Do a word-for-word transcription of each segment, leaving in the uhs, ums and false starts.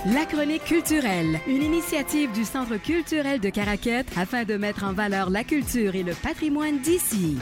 La chronique culturelle, une initiative du Centre culturel de Caraquette afin de mettre en valeur la culture et le patrimoine d'ici.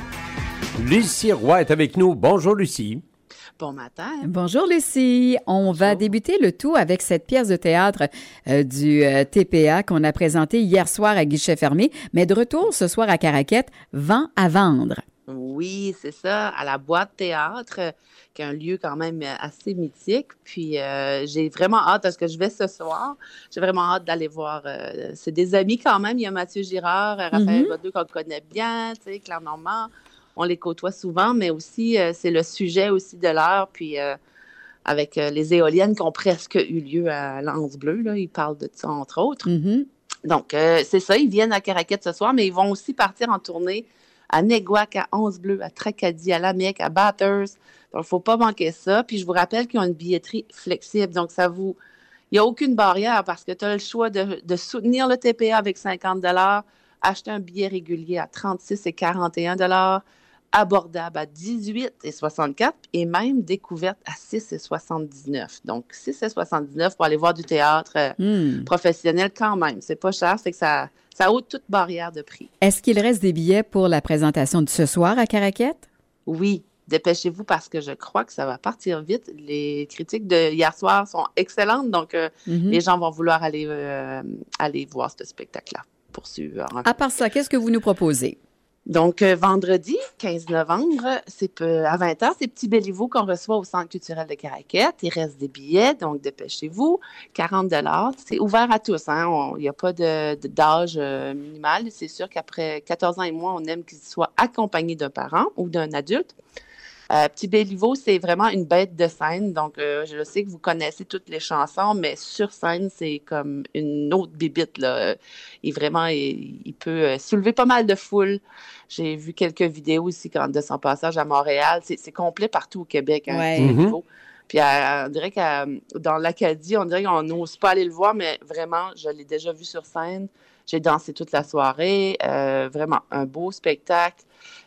Lucie Roy est avec nous. Bonjour Lucie. Bon matin. Bonjour Lucie. On Bonjour. va débuter le tout avec cette pièce de théâtre euh, du euh, T P A qu'on a présentée hier soir à guichet fermé, mais de retour ce soir à Caraquette, Vent à vendre. Oui, c'est ça, à la Boîte Théâtre, euh, qui est un lieu quand même assez mythique. Puis euh, j'ai vraiment hâte parce que je vais ce soir. J'ai vraiment hâte d'aller voir. Euh, c'est des amis quand même. Il y a Mathieu Girard, euh, Raphaël Godeux qu'on connaît bien, tu sais, Claire Normand. On les côtoie souvent, mais aussi euh, c'est le sujet aussi de l'heure. Puis euh, avec euh, les éoliennes qui ont presque eu lieu à l'Anse Bleue, là, ils parlent de ça entre autres. Mm-hmm. Donc euh, c'est ça, ils viennent à Caraquette ce soir, mais ils vont aussi partir en tournée à Néguac, à Anse Bleue, à Tracadie, à Lamec, à Bathurst. Donc, il ne faut pas manquer ça. Puis, je vous rappelle qu'ils ont une billetterie flexible. Donc, ça vous... Il n'y a aucune barrière parce que tu as le choix de, de soutenir le T P A avec cinquante dollars, acheter un billet régulier à trente-six et quarante et un dollars, abordable à dix-huit et soixante-quatre et même découverte à six et soixante-dix-neuf. Donc, six et soixante-dix-neuf pour aller voir du théâtre euh, Mm. professionnel quand même. C'est pas cher, c'est que ça, ça ôte toute barrière de prix. Est-ce qu'il reste des billets pour la présentation de ce soir à Caraquette? Oui, dépêchez-vous parce que je crois que ça va partir vite. Les critiques de hier soir sont excellentes, donc euh, Mm-hmm. les gens vont vouloir aller, euh, aller voir ce spectacle-là pour suivre. À part ça, qu'est-ce que vous nous proposez? Donc, euh, vendredi, quinze novembre, c'est peu- à vingt heures, c'est Petit Béliveau qu'on reçoit au Centre culturel de Caraquette. Il reste des billets, donc dépêchez-vous. quarante dollars. C'est ouvert à tous. Hein? On- Il n'y a pas de, de- d'âge euh, minimal. C'est sûr qu'après quatorze ans et moins, on aime qu'il soit accompagné d'un parent ou d'un adulte. Euh, Petit Béliveau, c'est vraiment une bête de scène. Donc, euh, je sais que vous connaissez toutes les chansons, mais sur scène, c'est comme une autre bibite, là. Il vraiment, il, il peut euh, soulever pas mal de foule. J'ai vu quelques vidéos ici quand, de son passage à Montréal. C'est, c'est complet partout au Québec, hein, Ouais. Petit Mhm. Béliveau. Puis, euh, on dirait que dans l'Acadie, on dirait qu'on n'ose pas aller le voir, mais vraiment, je l'ai déjà vu sur scène. J'ai dansé toute la soirée. Euh, vraiment, un beau spectacle.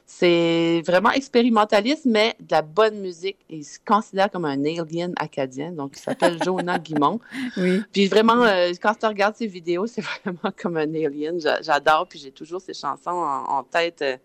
C'est vraiment expérimentaliste, mais de la bonne musique. Il se considère comme un alien acadien, donc il s'appelle Jonah Guimond. Oui. Puis vraiment, euh, quand tu regardes ses vidéos, c'est vraiment comme un alien. J'a- J'adore, puis j'ai toujours ses chansons en, en tête. Euh,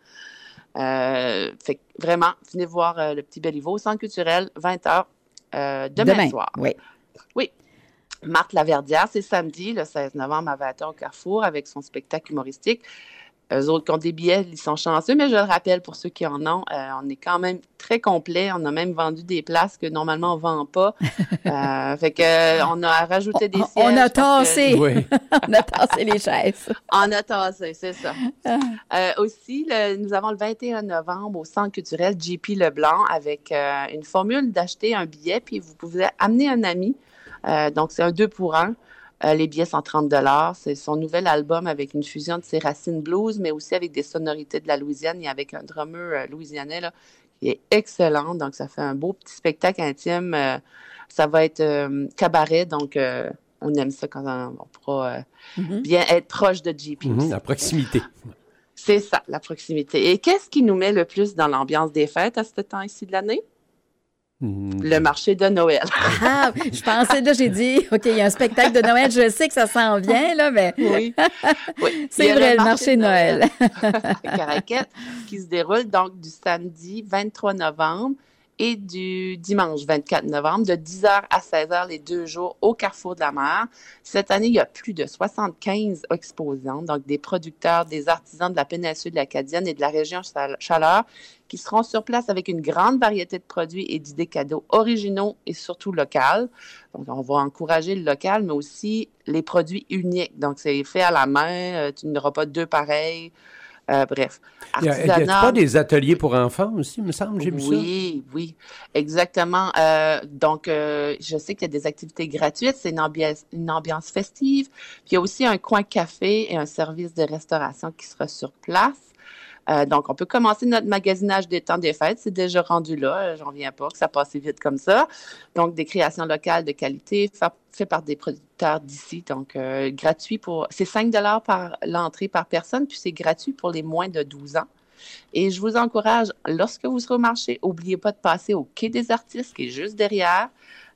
euh, fait que vraiment, venez voir euh, le Petit Béliveau, Centre culturel, vingt heures, euh, demain, Demain. soir. Oui. Oui. Marthe Laverdière, c'est samedi, le seize novembre à vingt heures au Carrefour avec son spectacle humoristique. Eux autres qui ont des billets, ils sont chanceux, mais je le rappelle pour ceux qui en ont, euh, on est quand même très complet. On a même vendu des places que normalement on ne vend pas. Euh, fait que euh, on a rajouté des On, sièges. on a parce que- tassé. Oui. On a tassé les chaises. On a tassé, c'est ça. Euh, aussi, le- nous avons le vingt et un novembre au Centre culturel J P Leblanc avec euh, une formule d'acheter un billet, puis vous pouvez amener un ami. Euh, donc, c'est un deux pour un. Euh, les billets sont trente dollars. C'est son nouvel album avec une fusion de ses racines blues, mais aussi avec des sonorités de la Louisiane et avec un drummer euh, louisianais là, qui est excellent. Donc, ça fait un beau petit spectacle intime. Euh, ça va être euh, cabaret, donc euh, on aime ça quand on, on pourra euh, Mhm. bien être proche de J P. Mhm, aussi. à proximité. C'est ça, la proximité. Et qu'est-ce qui nous met le plus dans l'ambiance des fêtes à ce temps-ci de l'année? Mhm. Le marché de Noël. Ah, je pensais, là, j'ai dit, OK, il y a un spectacle de Noël, je sais que ça s'en vient, là, mais Oui. Oui. c'est Il y a vrai, le marché de Noël. à Caraquette qui se déroule donc du samedi vingt-trois novembre et du dimanche vingt-quatre novembre de dix heures à seize heures les deux jours au Carrefour de la Mer. Cette année, il y a plus de soixante-quinze exposants, donc des producteurs, des artisans de la péninsule acadienne et de la région Chal- Chaleur qui seront sur place avec une grande variété de produits et d'idées cadeaux originaux et surtout locales. Donc, on va encourager le local, mais aussi les produits uniques. Donc, c'est fait à la main, euh, tu n'auras pas deux pareils. Euh, bref, Il y a, il y a artisanat. pas des ateliers pour enfants aussi, me semble, j'ai vu ça? Oui, oui, exactement. Euh, donc, euh, je sais qu'il y a des activités gratuites, c'est une ambiance, une ambiance festive. Puis, il y a aussi un coin café et un service de restauration qui sera sur place. Euh, donc, on peut commencer notre magasinage des temps des fêtes. C'est déjà rendu là. Euh, J'en reviens pas que ça passe vite comme ça. Donc, des créations locales de qualité fa- faites par des producteurs d'ici. Donc, euh, gratuit pour... C'est cinq dollars par l'entrée par personne, puis c'est gratuit pour les moins de douze ans. Et je vous encourage, lorsque vous serez au marché, n'oubliez pas de passer au Quai des artistes, qui est juste derrière.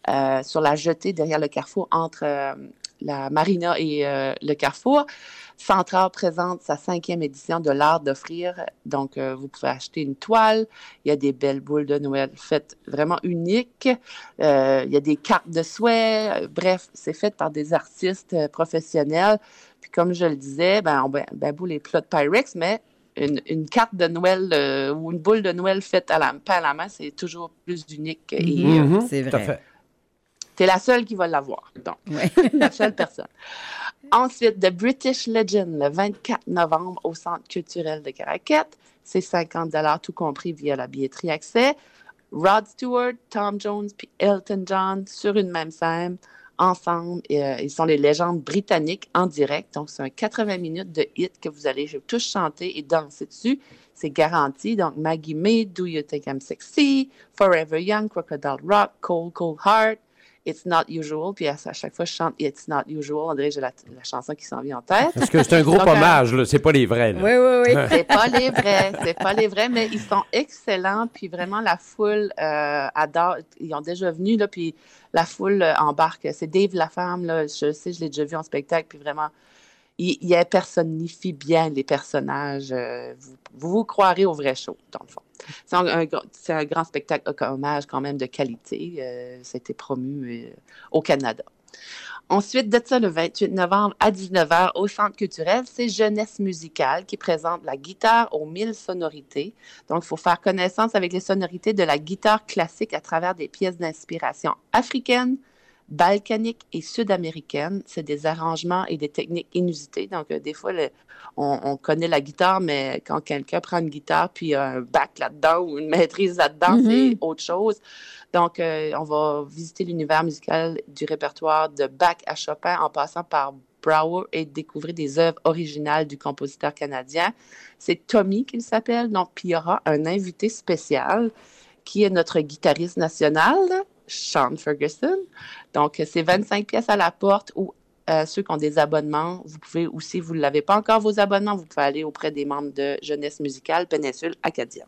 euh, sur la jetée derrière le carrefour entre euh, la marina et euh, le carrefour. Centrale présente sa cinquième édition de l'art d'offrir. Donc, euh, vous pouvez acheter une toile. Il y a des belles boules de Noël faites vraiment uniques. Euh, il y a des cartes de souhait. Bref, c'est fait par des artistes euh, professionnels. Puis, comme je le disais, ben, on, ben, ben vous les plots de Pyrex, mais une, une carte de Noël euh, ou une boule de Noël faite à la, pas à la main, c'est toujours plus unique. Mm-hmm. Et, euh, c'est vrai. T'es la seule qui va l'avoir. Donc, ouais. la seule personne. Ensuite, The British Legend, le vingt-quatre novembre, au Centre culturel de Caraquet. C'est cinquante dollars tout compris via la billetterie accès. Rod Stewart, Tom Jones puis Elton John sur une même scène, ensemble. Et, euh, ils sont les légendes britanniques en direct. Donc, c'est un quatre-vingts minutes de hit que vous allez tous chanter et danser dessus. C'est garanti. Donc, Maggie May, Do You Think I'm Sexy, Forever Young, Crocodile Rock, Cold, Cold Heart, It's Not Usual. Puis à, à chaque fois, je chante It's Not Usual. On dirait que j'ai la, la chanson qui s'en vient en tête. Parce que c'est un gros Donc, hommage, là. C'est pas les vrais. Là. Oui, oui, oui. C'est pas les vrais. C'est pas les vrais, mais ils sont excellents. Puis vraiment, la foule euh, adore. Ils ont déjà venu, là, puis la foule euh, embarque. C'est Dave Lafemme, là. Je sais, je l'ai déjà vu en spectacle. Puis vraiment, il, il personnifie bien les personnages. Euh, vous, vous vous croirez au vrai show, dans le fond. C'est un, un, c'est un grand spectacle hommage quand même de qualité. Euh, ça a été promu euh, au Canada. Ensuite, de ça, le vingt-huit novembre à dix-neuf heures au Centre culturel, c'est Jeunesse musicale qui présente la guitare aux mille sonorités. Donc, il faut faire connaissance avec les sonorités de la guitare classique à travers des pièces d'inspiration africaine, balkanique et sud-américaine. C'est des arrangements et des techniques inusitées. Donc, euh, des fois, le, on, on connaît la guitare, mais quand quelqu'un prend une guitare puis un bac là-dedans ou une maîtrise là-dedans, mm-hmm. c'est autre chose. Donc, euh, on va visiter l'univers musical du répertoire de Bach à Chopin en passant par Brouwer et découvrir des œuvres originales du compositeur canadien. C'est Tommy qu'il s'appelle. Donc, puis il y aura un invité spécial qui est notre guitariste national, Sean Ferguson. Donc, c'est vingt-cinq pièces à la porte ou euh, ceux qui ont des abonnements, vous pouvez aussi, vous ne l'avez pas encore vos abonnements, vous pouvez aller auprès des membres de Jeunesse musicale Péninsule Acadienne.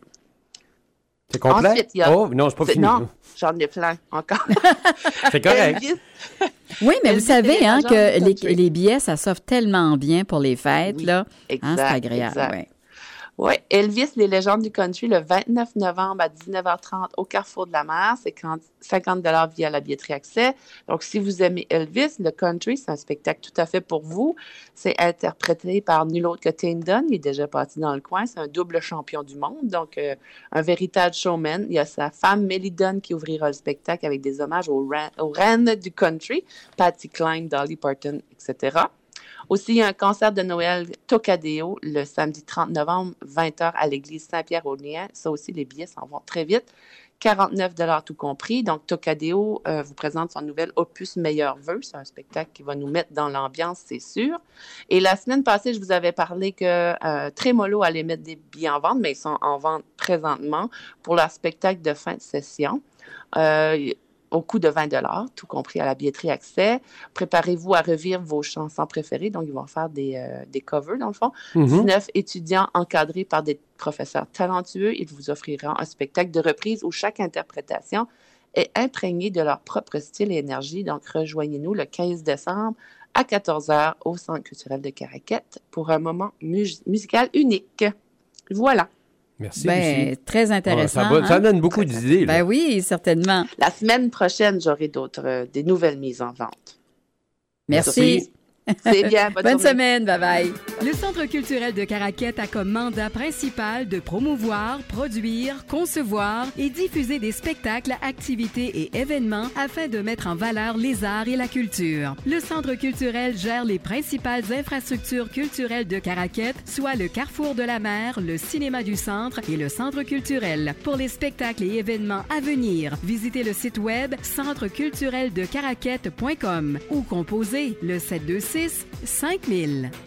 C'est complet? Ensuite, il y a... Oh, non, c'est pas c'est... fini. Non, j'en ai plein encore. C'est correct. Elvis... Oui, mais Elvis vous savez hein, que les, country. les billets, ça s'offre tellement bien pour les fêtes. Oui, là. Exact, hein, c'est agréable. Exact. Ouais. Oui, Elvis, les légendes du country, le vingt-neuf novembre à dix-neuf heures trente au Carrefour de la Mer. C'est cinquante dollars via la billetterie accès. Donc, si vous aimez Elvis, le country, c'est un spectacle tout à fait pour vous. C'est interprété par nul autre que Tane Dunn. Il est déjà parti dans le coin. C'est un double champion du monde. Donc, euh, un véritable showman. Il y a sa femme, Melly Dunn, qui ouvrira le spectacle avec des hommages aux, ran- aux reines du country, Patsy Cline, Dolly Parton, et cetera. Aussi, il y a un concert de Noël Tocadéo le samedi trente novembre, vingt heures à l'église Saint-Pierre-aux-Liens. Ça aussi, les billets s'en vont très vite. quarante-neuf dollars tout compris. Donc, Tocadéo euh, vous présente son nouvel opus Meilleurs vœux. C'est un spectacle qui va nous mettre dans l'ambiance, c'est sûr. Et la semaine passée, je vous avais parlé que euh, Trémolo allait mettre des billets en vente, mais ils sont en vente présentement pour leur spectacle de fin de session. Euh, au coût de vingt dollars, tout compris à la billetterie accès. Préparez-vous à revivre vos chansons préférées. Donc, ils vont faire des, euh, des covers, dans le fond. Mm-hmm. dix-neuf étudiants encadrés par des professeurs talentueux. Ils vous offriront un spectacle de reprise où chaque interprétation est imprégnée de leur propre style et énergie. Donc, rejoignez-nous le quinze décembre à quatorze heures au Centre culturel de Caraquet pour un moment mu- musical unique. Voilà. Merci, ben, Lucie. très intéressant. Ah, ça, va, ça hein? donne beaucoup d'idées. Là. Ben oui, certainement. La semaine prochaine, j'aurai d'autres, euh, des nouvelles mises en vente. Merci. Merci. C'est bien. Bonne, bonne journée. semaine. Bye-bye. Le Centre culturel de Caraquet a comme mandat principal de promouvoir, produire, concevoir et diffuser des spectacles, activités et événements afin de mettre en valeur les arts et la culture. Le Centre culturel gère les principales infrastructures culturelles de Caraquet, soit le Carrefour de la Mer, le Cinéma du Centre et le Centre culturel. Pour les spectacles et événements à venir, visitez le site web centre culturel de caraquet point com ou composez le sept deux six cinq mille.